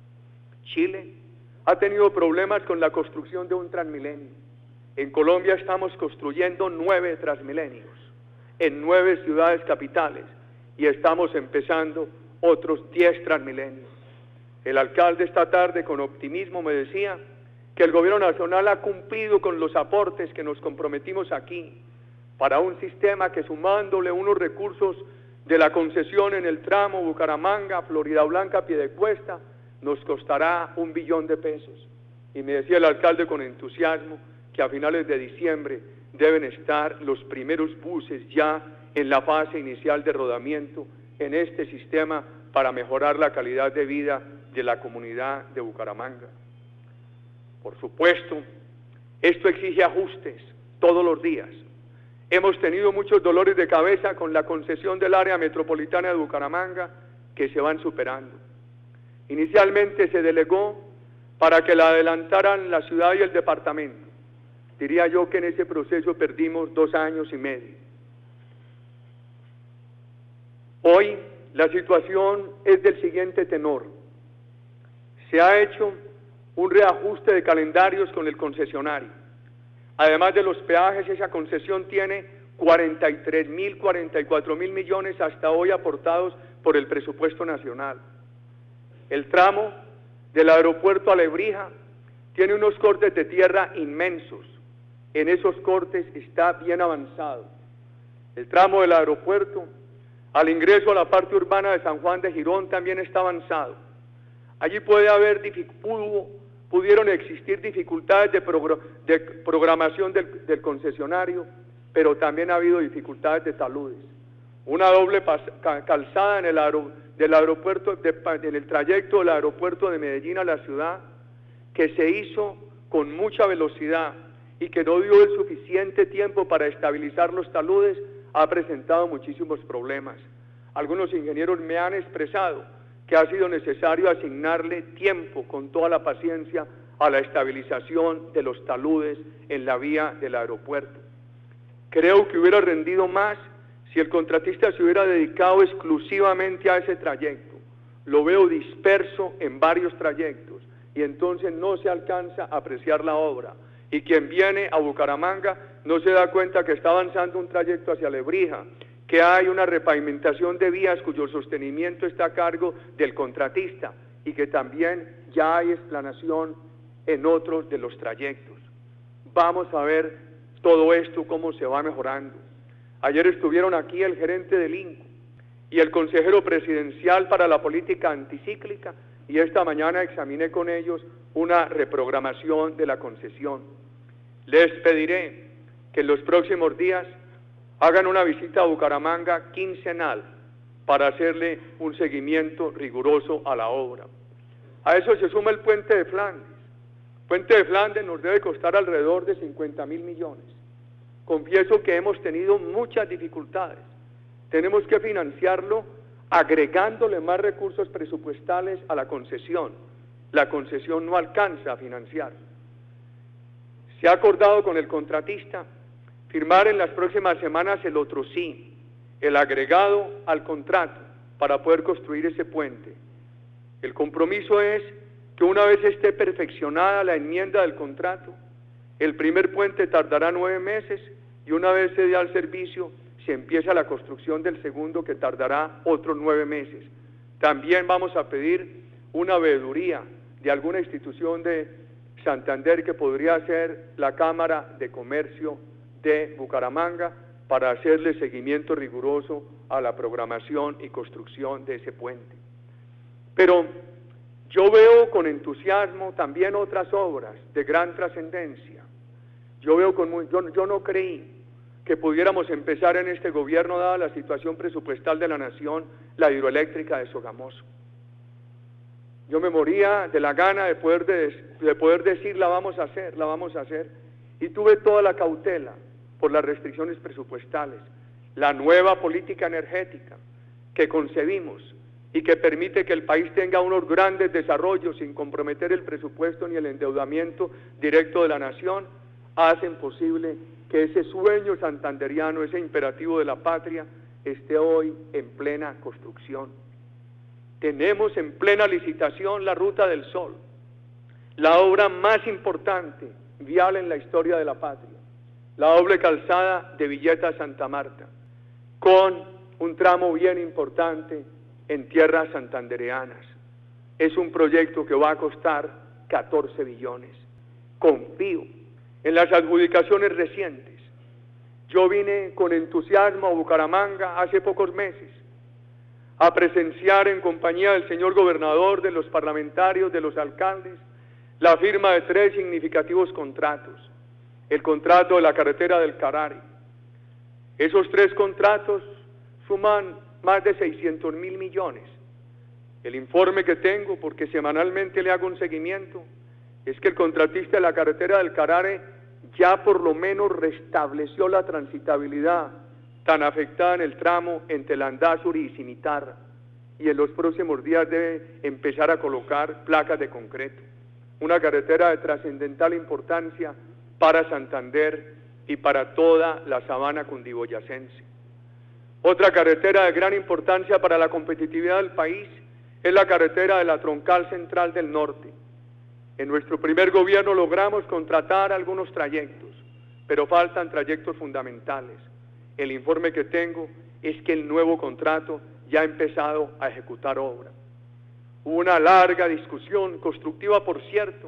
Chile ha tenido problemas con la construcción de un Transmilenio. En Colombia estamos construyendo nueve Transmilenios en nueve ciudades capitales y estamos empezando otros diez Transmilenios. El alcalde esta tarde con optimismo me decía que el gobierno nacional ha cumplido con los aportes que nos comprometimos aquí para un sistema que, sumándole unos recursos de la concesión en el tramo Bucaramanga, Florida Blanca, Piedecuesta, nos costará un billón de pesos. Y me decía el alcalde con entusiasmo que a finales de diciembre deben estar los primeros buses ya en la fase inicial de rodamiento en este sistema para mejorar la calidad de vida de la comunidad de Bucaramanga. Por supuesto, esto exige ajustes todos los días. Hemos tenido muchos dolores de cabeza con la concesión del área metropolitana de Bucaramanga que se van superando. Inicialmente se delegó para que la adelantaran la ciudad y el departamento. Diría yo que en ese proceso perdimos dos años y medio. Hoy la situación es del siguiente tenor. Se ha hecho un reajuste de calendarios con el concesionario. Además de los peajes, esa concesión tiene cuarenta y tres mil, cuarenta y cuatro mil millones hasta hoy aportados por el presupuesto nacional. El tramo del aeropuerto a Lebrija tiene unos cortes de tierra inmensos. En esos cortes está bien avanzado. El tramo del aeropuerto al ingreso a la parte urbana de San Juan de Girón también está avanzado. Allí puede haber, pudo, pudieron existir dificultades de, progr de programación del, del concesionario, pero también ha habido dificultades de taludes. Una doble calzada en el, aero, del aeropuerto, de, en el trayecto del aeropuerto de Medellín a la ciudad, que se hizo con mucha velocidad y que no dio el suficiente tiempo para estabilizar los taludes, ha presentado muchísimos problemas. Algunos ingenieros me han expresado que ha sido necesario asignarle tiempo con toda la paciencia a la estabilización de los taludes en la vía del aeropuerto. Creo que hubiera rendido más si el contratista se hubiera dedicado exclusivamente a ese trayecto. Lo veo disperso en varios trayectos y entonces no se alcanza a apreciar la obra. Y quien viene a Bucaramanga no se da cuenta que está avanzando un trayecto hacia Lebrija, que hay una repavimentación de vías cuyo sostenimiento está a cargo del contratista y que también ya hay explanación en otros de los trayectos. Vamos a ver todo esto, cómo se va mejorando. Ayer estuvieron aquí el gerente del INCO y el consejero presidencial para la política anticíclica y esta mañana examiné con ellos una reprogramación de la concesión. Les pediré que en los próximos días hagan una visita a Bucaramanga quincenal para hacerle un seguimiento riguroso a la obra. A eso se suma el puente de Flandes. El puente de Flandes nos debe costar alrededor de cincuenta mil millones. Confieso que hemos tenido muchas dificultades. Tenemos que financiarlo agregándole más recursos presupuestales a la concesión. La concesión no alcanza a financiar. Se ha acordado con el contratista firmar en las próximas semanas el otro sí, el agregado al contrato para poder construir ese puente. El compromiso es que una vez esté perfeccionada la enmienda del contrato, el primer puente tardará nueve meses y una vez se dé al servicio, se empieza la construcción del segundo que tardará otros nueve meses. También vamos a pedir una veeduría de alguna institución de Santander que podría ser la Cámara de Comercio de Bucaramanga para hacerle seguimiento riguroso a la programación y construcción de ese puente. Pero yo veo con entusiasmo también otras obras de gran trascendencia. Yo veo con muy, yo, yo no creí que pudiéramos empezar en este gobierno, dada la situación presupuestal de la nación, la hidroeléctrica de Sogamoso. Yo me moría de la gana de poder, de, de poder decir la vamos a hacer, la vamos a hacer, y tuve toda la cautela por las restricciones presupuestales. La nueva política energética que concebimos y que permite que el país tenga unos grandes desarrollos sin comprometer el presupuesto ni el endeudamiento directo de la nación, hacen posible que ese sueño santanderiano, ese imperativo de la patria, esté hoy en plena construcción. Tenemos en plena licitación la Ruta del Sol, la obra más importante, vial en la historia de la patria, la doble calzada de Villeta a Santa Marta, con un tramo bien importante en tierras santandereanas. Es un proyecto que va a costar catorce billones. Confío en las adjudicaciones recientes. Yo vine con entusiasmo a Bucaramanga hace pocos meses a presenciar en compañía del señor gobernador, de los parlamentarios, de los alcaldes, la firma de tres significativos contratos. El contrato de la carretera del Carare. Esos tres contratos suman más de seiscientos mil millones. El informe que tengo, porque semanalmente le hago un seguimiento, es que el contratista de la carretera del Carare ya por lo menos restableció la transitabilidad tan afectada en el tramo entre Landázuri y Cimitarra, y en los próximos días debe empezar a colocar placas de concreto. Una carretera de trascendental importancia para Santander y para toda la sabana cundiboyacense. Otra carretera de gran importancia para la competitividad del país es la carretera de la Troncal Central del Norte. En nuestro primer gobierno logramos contratar algunos trayectos, pero faltan trayectos fundamentales. El informe que tengo es que el nuevo contrato ya ha empezado a ejecutar obra. Hubo una larga discusión, constructiva por cierto,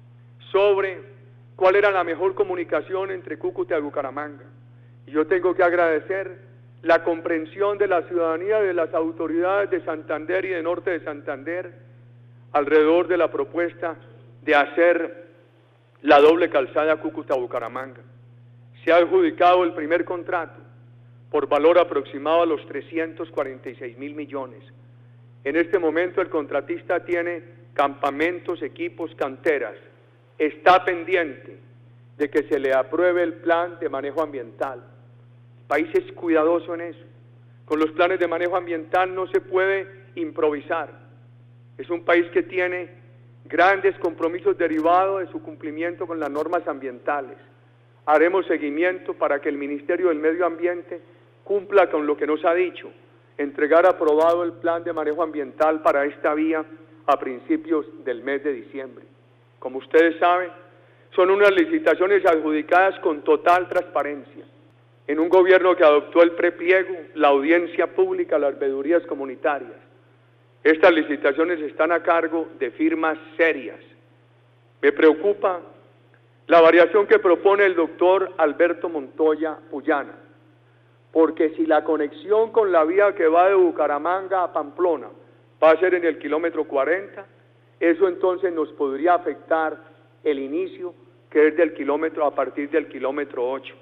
sobre cuál era la mejor comunicación entre Cúcuta y Bucaramanga. Y yo tengo que agradecer la comprensión de la ciudadanía, de las autoridades de Santander y de Norte de Santander, alrededor de la propuesta de hacer la doble calzada Cúcuta-Bucaramanga. Se ha adjudicado el primer contrato por valor aproximado a los trescientos cuarenta y seis mil millones. En este momento el contratista tiene campamentos, equipos, canteras. Está pendiente de que se le apruebe el plan de manejo ambiental. El país es cuidadoso en eso. Con los planes de manejo ambiental no se puede improvisar. Es un país que tiene grandes compromisos derivados de su cumplimiento con las normas ambientales. Haremos seguimiento para que el Ministerio del Medio Ambiente cumpla con lo que nos ha dicho, entregar aprobado el plan de manejo ambiental para esta vía a principios del mes de diciembre. Como ustedes saben, son unas licitaciones adjudicadas con total transparencia, en un gobierno que adoptó el prepliego, la audiencia pública, las veedurías comunitarias. Estas licitaciones están a cargo de firmas serias. Me preocupa la variación que propone el doctor Alberto Montoya Puyana, porque si la conexión con la vía que va de Bucaramanga a Pamplona va a ser en el kilómetro cuarenta, eso entonces nos podría afectar el inicio, que es del kilómetro, a partir del kilómetro ocho.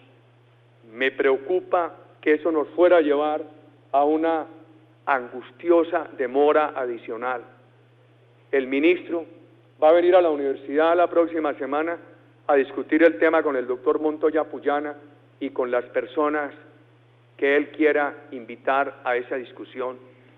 Me preocupa que eso nos fuera a llevar a una angustiosa demora adicional. El ministro va a venir a la universidad la próxima semana a discutir el tema con el doctor Montoya Puyana y con las personas que él quiera invitar a esa discusión.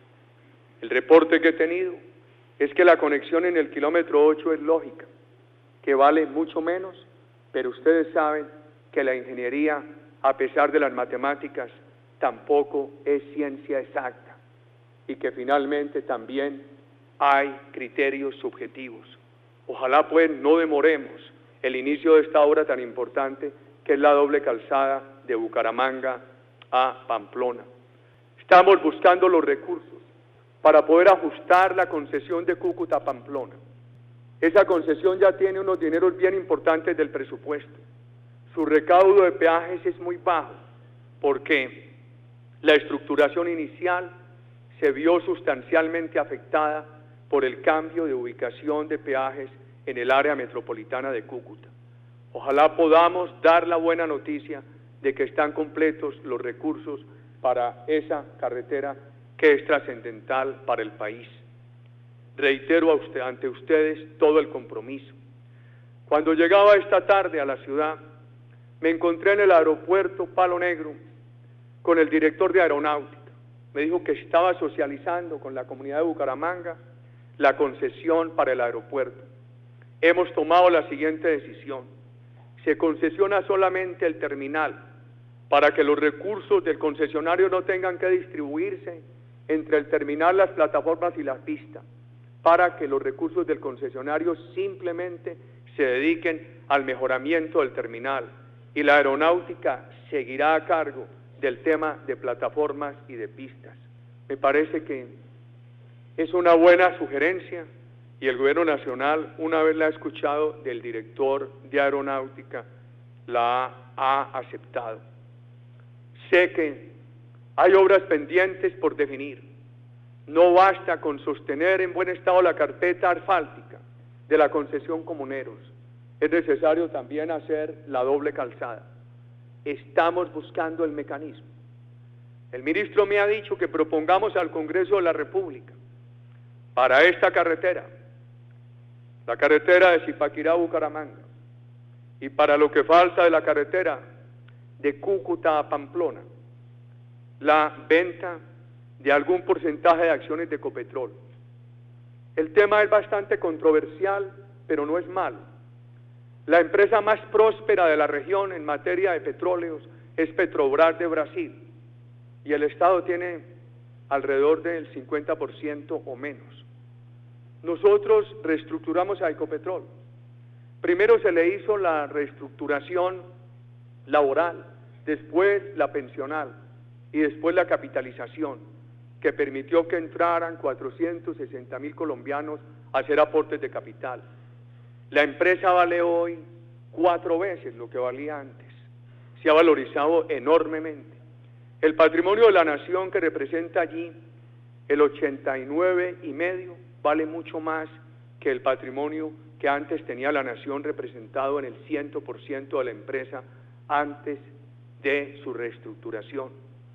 El reporte que he tenido es que la conexión en el kilómetro ocho es lógica, que vale mucho menos, pero ustedes saben que la ingeniería, a pesar de las matemáticas, tampoco es ciencia exacta y que finalmente también hay criterios subjetivos. Ojalá pues no demoremos el inicio de esta obra tan importante que es la doble calzada de Bucaramanga a Pamplona. Estamos buscando los recursos para poder ajustar la concesión de Cúcuta a Pamplona. Esa concesión ya tiene unos dineros bien importantes del presupuesto. Su recaudo de peajes es muy bajo porque la estructuración inicial se vio sustancialmente afectada por el cambio de ubicación de peajes en el área metropolitana de Cúcuta. Ojalá podamos dar la buena noticia de que están completos los recursos para esa carretera que es trascendental para el país. Reitero a usted, ante ustedes todo el compromiso. Cuando llegaba esta tarde a la ciudad, me encontré en el aeropuerto Palo Negro con el director de aeronáutica. Me dijo que estaba socializando con la comunidad de Bucaramanga la concesión para el aeropuerto. Hemos tomado la siguiente decisión. Se concesiona solamente el terminal para que los recursos del concesionario no tengan que distribuirse entre el terminal, las plataformas y las pistas, para que los recursos del concesionario simplemente se dediquen al mejoramiento del terminal y la aeronáutica seguirá a cargo del tema de plataformas y de pistas. Me parece que es una buena sugerencia y el Gobierno Nacional, una vez la ha escuchado del director de aeronáutica, la ha aceptado. Sé que hay obras pendientes por definir. No basta con sostener en buen estado la carpeta asfáltica. de la concesión Comuneros, es necesario también hacer la doble calzada. Estamos buscando el mecanismo. El ministro me ha dicho que propongamos al Congreso de la República para esta carretera, la carretera de Zipaquirá a Bucaramanga, y para lo que falta de la carretera de Cúcuta a Pamplona, la venta de algún porcentaje de acciones de Ecopetrol. El tema es bastante controversial, pero no es malo. La empresa más próspera de la región en materia de petróleos es Petrobras de Brasil, y el Estado tiene alrededor del cincuenta por ciento o menos. Nosotros reestructuramos a Ecopetrol. Primero se le hizo la reestructuración laboral, después la pensional y después la capitalización, que permitió que entraran cuatrocientos sesenta mil colombianos a hacer aportes de capital. La empresa vale hoy cuatro veces lo que valía antes. Se ha valorizado enormemente. El patrimonio de la nación que representa allí, el ochenta y nueve y medio, vale mucho más que el patrimonio que antes tenía la nación representado en el cien por ciento de la empresa antes de su reestructuración.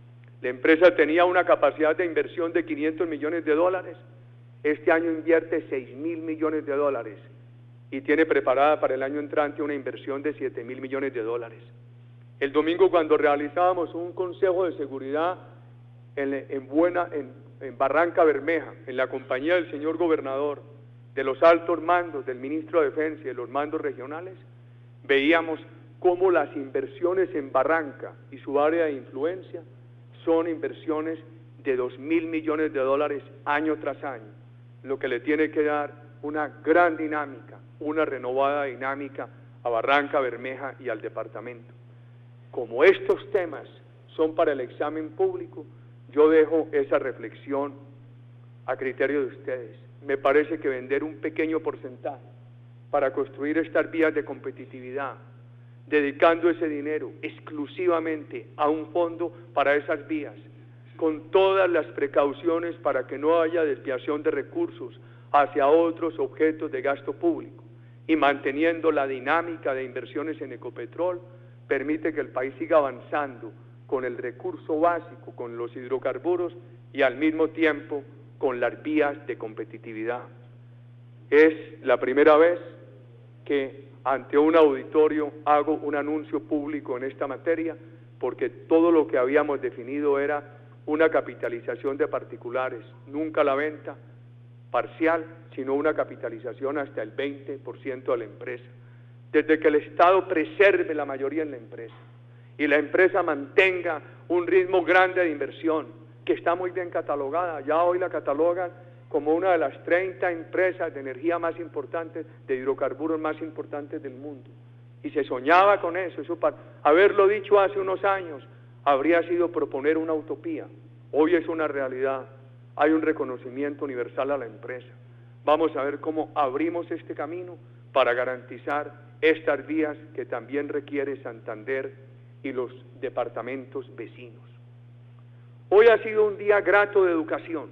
La empresa tenía una capacidad de inversión de quinientos millones de dólares, este año invierte seis mil millones de dólares y tiene preparada para el año entrante una inversión de siete mil millones de dólares. El domingo, cuando realizábamos un consejo de seguridad en, en, Buena, en, en Barranca Bermeja, en la compañía del señor gobernador, de los altos mandos, del ministro de Defensa y de los mandos regionales, veíamos cómo las inversiones en Barranca y su área de influencia son inversiones de dos mil millones de dólares año tras año, lo que le tiene que dar una gran dinámica, una renovada dinámica a Barranca Bermeja y al departamento. Como estos temas son para el examen público, yo dejo esa reflexión a criterio de ustedes. Me parece que vender un pequeño porcentaje para construir estas vías de competitividad, dedicando ese dinero exclusivamente a un fondo para esas vías, con todas las precauciones para que no haya desviación de recursos hacia otros objetos de gasto público, y manteniendo la dinámica de inversiones en Ecopetrol, permite que el país siga avanzando con el recurso básico, con los hidrocarburos y al mismo tiempo con las vías de competitividad. Es la primera vez que ante un auditorio hago un anuncio público en esta materia, porque todo lo que habíamos definido era una capitalización de particulares, nunca la venta parcial, sino una capitalización hasta el veinte por ciento de la empresa. Desde que el Estado preserve la mayoría en la empresa y la empresa mantenga un ritmo grande de inversión, que está muy bien catalogada, ya hoy la catalogan como una de las treinta empresas de energía más importantes, de hidrocarburos más importantes del mundo. Y se soñaba con eso, eso para haberlo dicho hace unos años, habría sido proponer una utopía. Hoy es una realidad, hay un reconocimiento universal a la empresa. Vamos a ver cómo abrimos este camino para garantizar estas vías que también requiere Santander y los departamentos vecinos. Hoy ha sido un día grato de educación.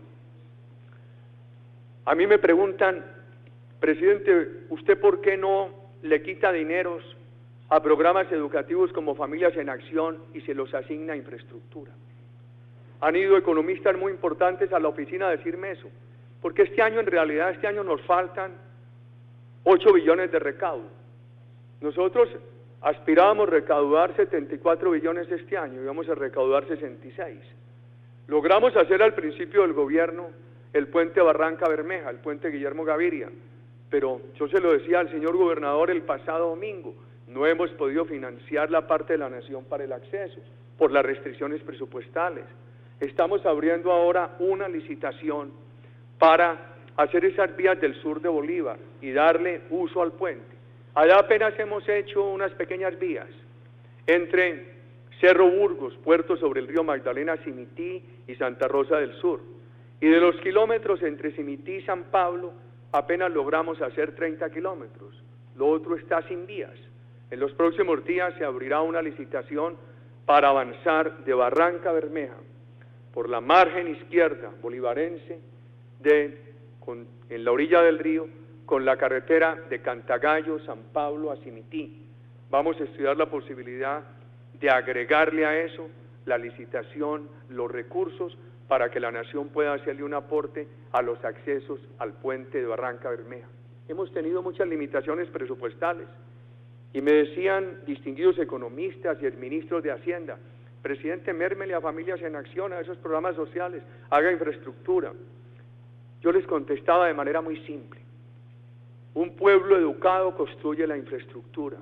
A mí me preguntan, presidente, ¿usted por qué no le quita dineros a programas educativos como Familias en Acción y se los asigna a infraestructura? Han ido economistas muy importantes a la oficina a decirme eso, porque este año, en realidad, este año nos faltan ocho billones de recaudo. Nosotros aspirábamos a recaudar setenta y cuatro billones este año y vamos a recaudar sesenta y seis. Logramos hacer al principio del gobierno el puente Barranca Bermeja, el puente Guillermo Gaviria, pero yo se lo decía al señor gobernador el pasado domingo, no hemos podido financiar la parte de la nación para el acceso, por las restricciones presupuestales. Estamos abriendo ahora una licitación para hacer esas vías del sur de Bolívar y darle uso al puente. Allá apenas hemos hecho unas pequeñas vías entre Cerro Burgos, puerto sobre el río Magdalena, Simití y Santa Rosa del Sur. Y de los kilómetros entre Simití y San Pablo, apenas logramos hacer treinta kilómetros. Lo otro está sin vías. En los próximos días se abrirá una licitación para avanzar de Barranca Bermeja por la margen izquierda bolivarense, de, con, en la orilla del río, con la carretera de Cantagallo, San Pablo a Simití. Vamos a estudiar la posibilidad de agregarle a eso la licitación, los recursos, para que la nación pueda hacerle un aporte a los accesos al puente de Barranca Bermeja. Hemos tenido muchas limitaciones presupuestales y me decían distinguidos economistas y exministros de Hacienda: presidente, mérmele a Familias en Acción, a esos programas sociales, haga infraestructura. Yo les contestaba de manera muy simple: un pueblo educado construye la infraestructura,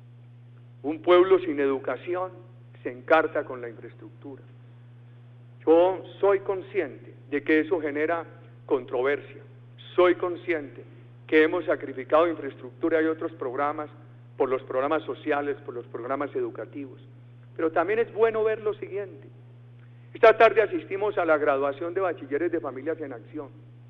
un pueblo sin educación se encarta con la infraestructura. Yo soy consciente de que eso genera controversia, soy consciente que hemos sacrificado infraestructura y otros programas por los programas sociales, por los programas educativos, pero también es bueno ver lo siguiente. Esta tarde asistimos a la graduación de bachilleres de Familias en Acción.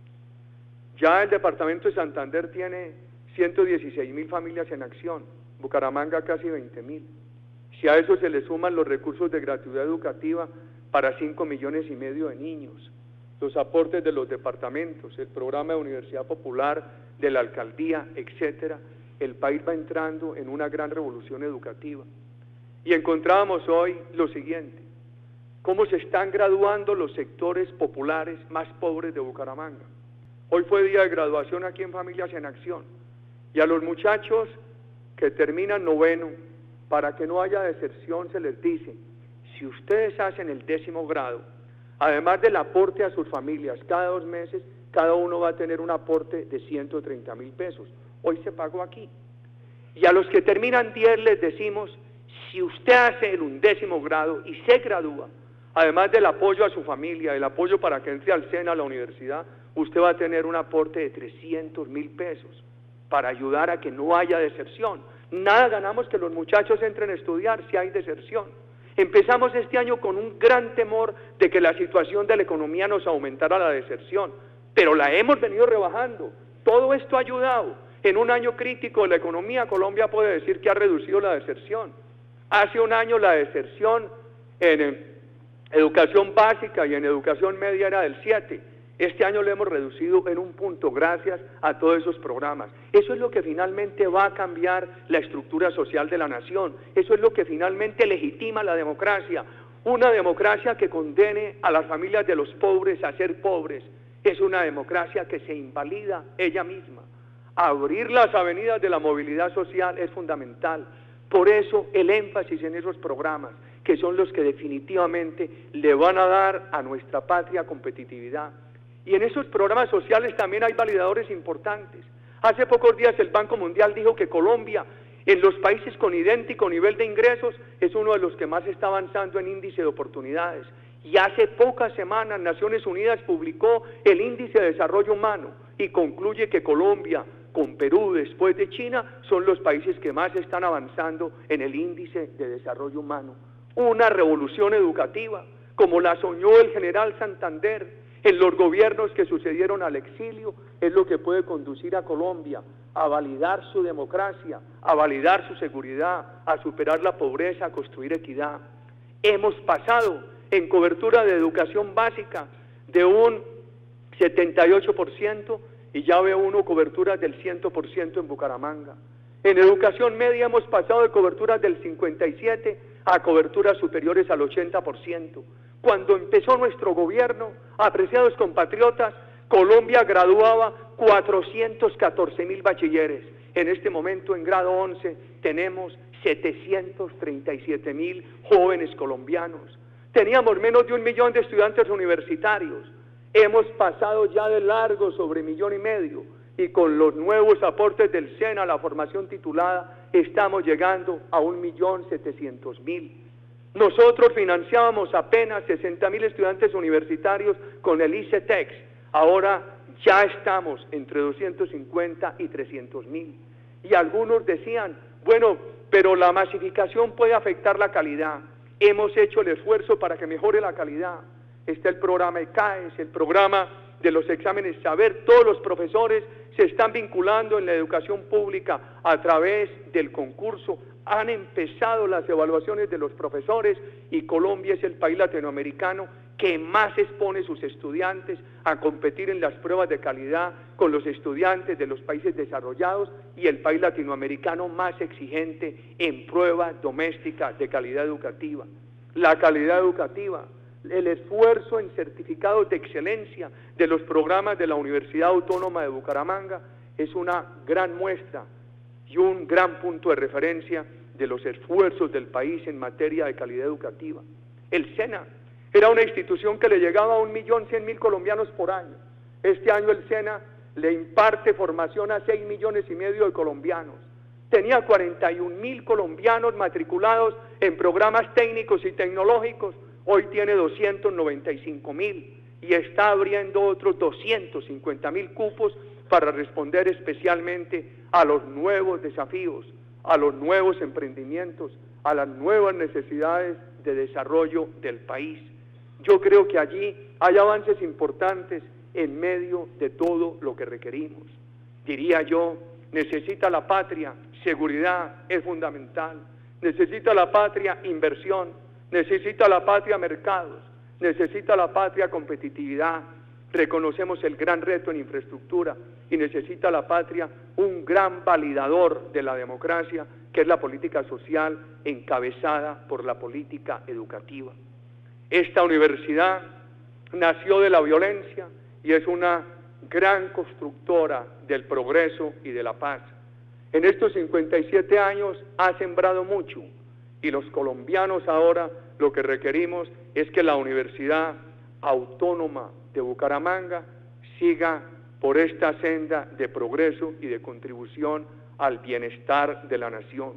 Ya el departamento de Santander tiene ciento dieciséis mil familias en acción, Bucaramanga casi veinte mil. Si a eso se le suman los recursos de gratuidad educativa para cinco millones y medio de niños, los aportes de los departamentos, el programa de Universidad Popular de la Alcaldía, etcétera, el país va entrando en una gran revolución educativa. Y encontrábamos hoy lo siguiente: cómo se están graduando los sectores populares más pobres de Bucaramanga. Hoy fue día de graduación aquí en Familias en Acción, y a los muchachos que terminan noveno, para que no haya deserción, se les dice: si ustedes hacen el décimo grado, además del aporte a sus familias, cada dos meses, cada uno va a tener un aporte de ciento treinta mil pesos. Hoy se pagó aquí. Y a los que terminan diez les decimos: si usted hace el undécimo grado y se gradúa, además del apoyo a su familia, el apoyo para que entre al SENA a la universidad, usted va a tener un aporte de trescientos mil pesos para ayudar a que no haya deserción. Nada ganamos que los muchachos entren a estudiar si hay deserción. Empezamos este año con un gran temor de que la situación de la economía nos aumentara la deserción, pero la hemos venido rebajando. Todo esto ha ayudado. En un año crítico de la economía, Colombia puede decir que ha reducido la deserción. Hace un año la deserción en educación básica y en educación media era del siete. Este año lo hemos reducido en un punto gracias a todos esos programas. Eso es lo que finalmente va a cambiar la estructura social de la nación. Eso es lo que finalmente legitima la democracia. Una democracia que condene a las familias de los pobres a ser pobres es una democracia que se invalida ella misma. Abrir las avenidas de la movilidad social es fundamental. Por eso el énfasis en esos programas, que son los que definitivamente le van a dar a nuestra patria competitividad. Y en esos programas sociales también hay validadores importantes. Hace pocos días el Banco Mundial dijo que Colombia, en los países con idéntico nivel de ingresos, es uno de los que más está avanzando en índice de oportunidades. Y hace pocas semanas Naciones Unidas publicó el índice de desarrollo humano y concluye que Colombia, con Perú después de China, son los países que más están avanzando en el índice de desarrollo humano. Una revolución educativa, como la soñó el general Santander en los gobiernos que sucedieron al exilio, es lo que puede conducir a Colombia a validar su democracia, a validar su seguridad, a superar la pobreza, a construir equidad. Hemos pasado en cobertura de educación básica de un setenta y ocho por ciento y ya ve uno coberturas del cien por ciento en Bucaramanga. En educación media hemos pasado de coberturas del cincuenta y siete por ciento a coberturas superiores al ochenta por ciento. Cuando empezó nuestro gobierno, apreciados compatriotas, Colombia graduaba cuatrocientos catorce mil bachilleres. En este momento, en grado once, tenemos setecientos treinta y siete mil jóvenes colombianos. Teníamos menos de un millón de estudiantes universitarios. Hemos pasado ya de largo sobre millón y medio, y con los nuevos aportes del SENA a la formación titulada, estamos llegando a un millón setecientos mil. Nosotros financiábamos apenas sesenta mil estudiantes universitarios con el ICETEX. Ahora ya estamos entre doscientos cincuenta y trescientos mil. Y algunos decían, bueno, pero la masificación puede afectar la calidad. Hemos hecho el esfuerzo para que mejore la calidad. Está el programa E C A E S, el programa de los exámenes Saber. Todos los profesores se están vinculando en la educación pública a través del concurso. Han empezado las evaluaciones de los profesores y Colombia es el país latinoamericano que más expone sus estudiantes a competir en las pruebas de calidad con los estudiantes de los países desarrollados y el país latinoamericano más exigente en pruebas domésticas de calidad educativa. La calidad educativa, el esfuerzo en certificados de excelencia de los programas de la Universidad Autónoma de Bucaramanga es una gran muestra y un gran punto de referencia de los esfuerzos del país en materia de calidad educativa. El SENA era una institución que le llegaba a un millón cien mil colombianos por año. Este año el SENA le imparte formación a seis millones y medio de colombianos. Tenía cuarenta y un mil colombianos matriculados en programas técnicos y tecnológicos, hoy tiene doscientos noventa y cinco mil y está abriendo otros doscientos cincuenta mil cupos para responder especialmente a los nuevos desafíos, a los nuevos emprendimientos, a las nuevas necesidades de desarrollo del país. Yo creo que allí hay avances importantes en medio de todo lo que requerimos. Diría yo, necesita la patria, seguridad es fundamental, necesita la patria inversión, necesita la patria mercados, necesita la patria competitividad, reconocemos el gran reto en infraestructura y necesita la patria un gran validador de la democracia, que es la política social encabezada por la política educativa. Esta universidad nació de la violencia y es una gran constructora del progreso y de la paz. En estos cincuenta y siete años ha sembrado mucho y los colombianos ahora lo que requerimos es que la Universidad Autónoma de Bucaramanga siga por esta senda de progreso y de contribución al bienestar de la nación.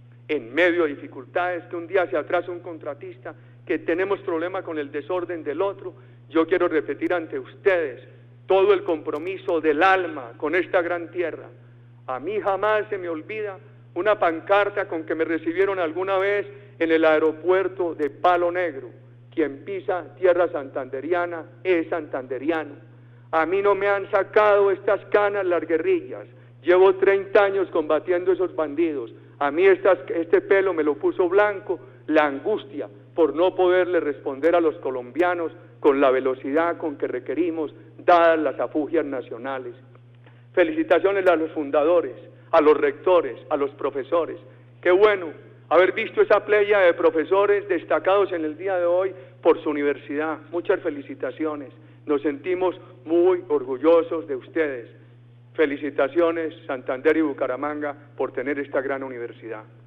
En medio de dificultades, que un día se atrasa un contratista, que tenemos problema con el desorden del otro, yo quiero repetir ante ustedes todo el compromiso del alma con esta gran tierra. A mí jamás se me olvida una pancarta con que me recibieron alguna vez en el aeropuerto de Palo Negro: quien pisa tierra santanderiana es santanderiano. A mí no me han sacado estas canas las guerrillas, llevo treinta años combatiendo esos bandidos. A mí estas, este pelo me lo puso blanco la angustia por no poderle responder a los colombianos con la velocidad con que requerimos, dadas las afugias nacionales. Felicitaciones a los fundadores, a los rectores, a los profesores. Qué bueno haber visto esa playa de profesores destacados en el día de hoy por su universidad. Muchas felicitaciones. Nos sentimos muy orgullosos de ustedes. Felicitaciones, Santander y Bucaramanga, por tener esta gran universidad.